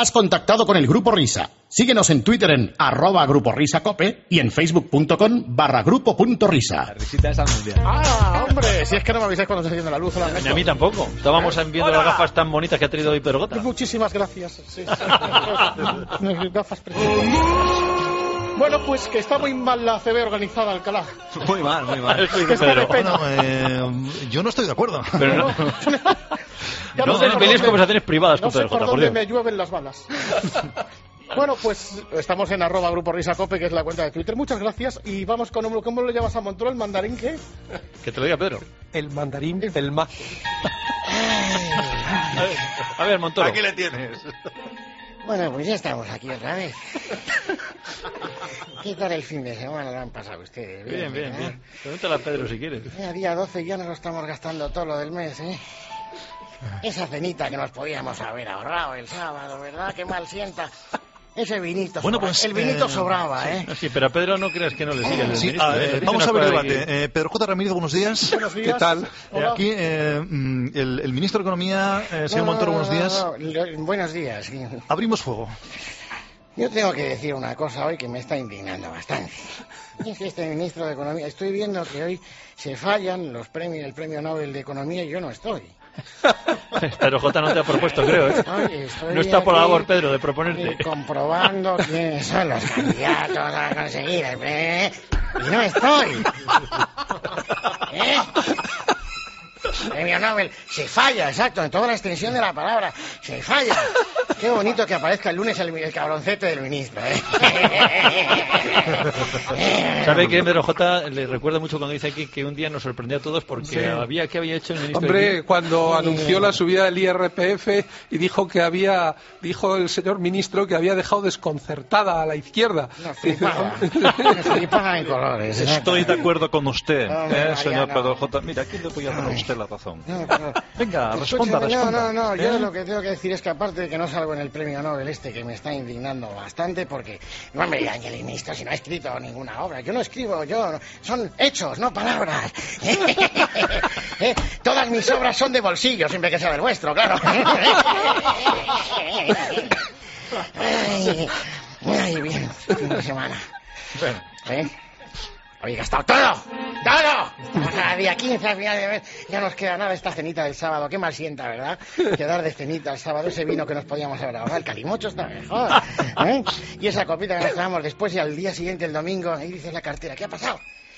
Has contactado con el Grupo Risa. Síguenos en Twitter en @GrupoRisaCope y en facebook.com/grupo.risa. La risita esa mundial. ¡Ah, hombre! Si es que no me avisáis cuando se enciende la luz. Ni a mí tampoco. Estábamos viendo las gafas tan bonitas que ha traído hoy Pedro Gota. Muchísimas gracias. Sí. Unas gafas preciosas. Bueno, pues que está muy mal la CB organizada, Alcalá. Muy mal, muy mal. Pedro. Bueno, yo no estoy de acuerdo. Pero no. Ya No sé por tenéis dónde- conversaciones privadas no con sé Pedro por Jota, por dónde Dios. me llueven las balas. Bueno, pues estamos en @Grupo Risa Cope, que es la cuenta de Twitter. Muchas gracias. Y vamos con un... ¿Cómo lo llamas a Montoro? ¿El mandarín qué? Que te lo diga Pedro. El mandarín del mazo. A ver, Montoro. Aquí le tienes. Bueno, pues ya estamos aquí otra vez. ¿Qué tal el fin de semana lo han pasado ustedes? Bien, bien, bien. Pregúntale a Pedro si quieres. Ya día 12 ya nos lo estamos gastando todo lo del mes, ¿eh? Esa cenita que nos podíamos haber ahorrado el sábado, ¿verdad? Qué mal sienta. Ese vinito, Bueno, sobra- pues, el vinito sobraba, ¿eh? Sí, pero a Pedro no creas que no le sigue el Sí, ministro. Dice vamos a unas ver el cosas debate. Pedro J. Ramírez, buenos días. Buenos días. ¿Qué tal? Hola. Aquí el ministro de Economía, señor Montoro, buenos días. Buenos días. Abrimos fuego. Yo tengo que decir una cosa hoy que me está indignando bastante. Y es que este ministro de Economía, estoy viendo que hoy se fallan los premios, el premio Nobel de Economía y yo no estoy. Pedro J no te ha propuesto, creo, ¿eh? Oye, estoy No está por la aquí, labor, Pedro, de proponerte. comprobando quiénes son los candidatos a conseguir el premio. Y no estoy. ¿Eh? Premio Nobel. Se falla, exacto, en toda la extensión de la palabra. Se falla. Qué bonito que aparezca el lunes el cabroncete del ministro, ¿eh? ¿Sabe que Pedro J le recuerda mucho cuando dice aquí que un día nos sorprendió a todos porque Sí. ¿qué había hecho el ministro? Hombre, aquí? cuando anunció la subida del IRPF y dijo el señor ministro que había dejado desconcertada a la izquierda. Nos flipaban en colores. Estoy de acuerdo con usted, Hombre, señor Mariano. Pedro J. Mira, aquí le voy a dar a usted la razón. No, pero- Venga, Escúchame, responda. No, yo lo que tengo que decir es que aparte de que no salgo en el premio Nobel que me está indignando bastante porque no me digan que el ministro si no ha escrito ninguna obra. Yo no escribo, son hechos, no palabras. Todas mis obras son de bolsillo, siempre que sea del vuestro, claro. Ay, bien, fin de semana. Bueno, Habéis gastado todo. Estamos a día 15 al final de mes. Ya nos queda nada esta cenita del sábado. Qué mal sienta, ¿verdad? Quedar de cenita el sábado. Ese vino que nos podíamos haber ahorrado. El calimocho está mejor. ¿Eh? Y esa copita que nos tomamos después y al día siguiente, el domingo, ahí dices la cartera. ¿Qué ha pasado?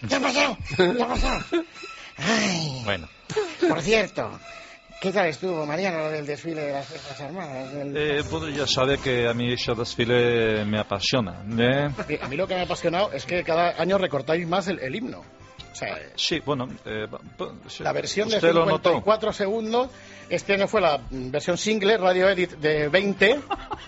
Ay. Bueno, Por cierto, ¿qué tal estuvo, Mariano, lo del desfile de las Fuerzas Armadas? bueno, ya sabe que a mí ese desfile me apasiona, ¿eh? A mí lo que me ha apasionado es que cada año recortáis más el himno. O sea, Sí, bueno, sí, la versión de ¿usted lo notó? 54 segundos, este año fue la versión single, Radio Edit, de 20.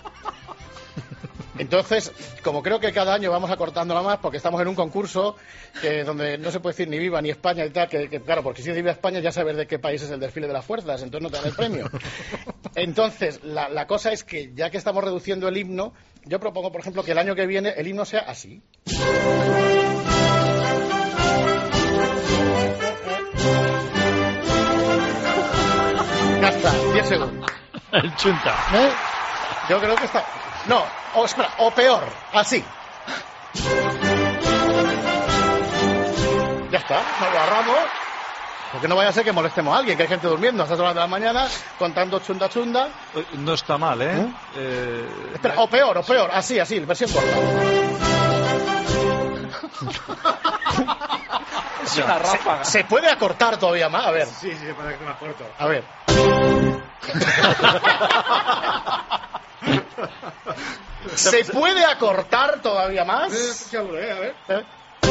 Entonces, como creo que cada año vamos acortándola más, porque estamos en un concurso donde no se puede decir ni viva ni España y tal, que claro, porque si dices viva España ya sabes de qué país es el desfile de las fuerzas, entonces no te dan el premio. Entonces, la cosa es que ya que estamos reduciendo el himno, yo propongo, por ejemplo, que el año que viene el himno sea así. Ya está, 10 segundos. el chunta. ¿Eh? Yo creo que está... No, espera, o peor, así. Ya está, nos lo ahorramos. Porque no vaya a ser que molestemos a alguien, que hay gente durmiendo a estas horas de la mañana, contando chunda chunda. No está mal, ¿eh? Espera, o peor, así, versión corta. Es una ráfaga. ¿Se puede acortar todavía más? A ver. Sí, se puede que más corto. A ver. ¿Se puede acortar todavía más? A ver. ¿Eh?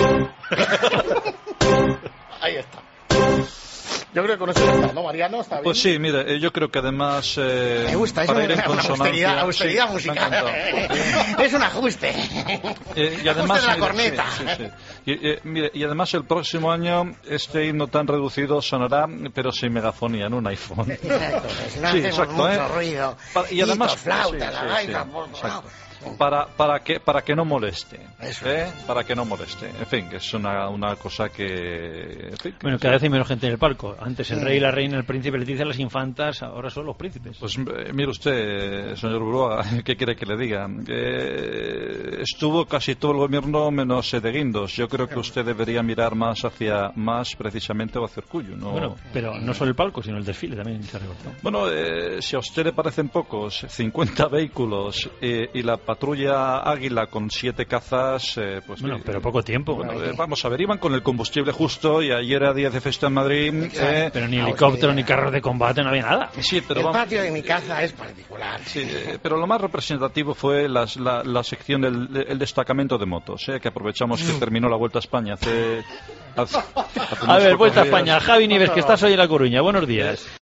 Ahí está. Yo creo que con eso ya está, ¿no, Mariano? ¿Está bien? Pues sí, mire, yo creo que además... Me gusta, es para ir en una consonancia... austeridad sí, musical. me ha encantado. Es un ajuste. Y además, Ajuste de la mire, corneta. sí. Mire, y además el próximo año este himno tan reducido sonará, pero sin megafonía, en un iPhone. Exacto, pues no Sí, hacemos exacto, mucho ¿eh? ruido. Y además... Pitos, flauta, sí, la sí, gaita, sí, por exacto. para que no moleste. Eso Para que no moleste. En fin, que es una cosa que... en fin, Bueno, cada vez hay menos gente en el palco. Antes el rey, la reina, el príncipe Leticia, las infantas, ahora son los príncipes. Pues mire usted, señor Burgoa, ¿qué quiere que le diga? Estuvo casi todo el gobierno menos de Guindos. Yo creo que usted debería mirar más precisamente hacia Urkullu, ¿no? Bueno, pero no solo el palco, sino el desfile también se recortó. Bueno, si a usted le parecen pocos, 50 vehículos y la patrulla Águila con 7 cazas, pues... Bueno, pero poco tiempo. Bueno, vamos a ver, iban con el combustible justo y ayer era día de fiesta en Madrid. Pero ni helicóptero, ni carros de combate, no había nada. Sí, pero El vamos... patio de mi casa es particular. Sí, pero lo más representativo fue la sección del destacamento de motos, que aprovechamos que terminó la Vuelta a España hace A ver, Vuelta a España. Javi Nieves, que estás hoy en La Coruña. Buenos días.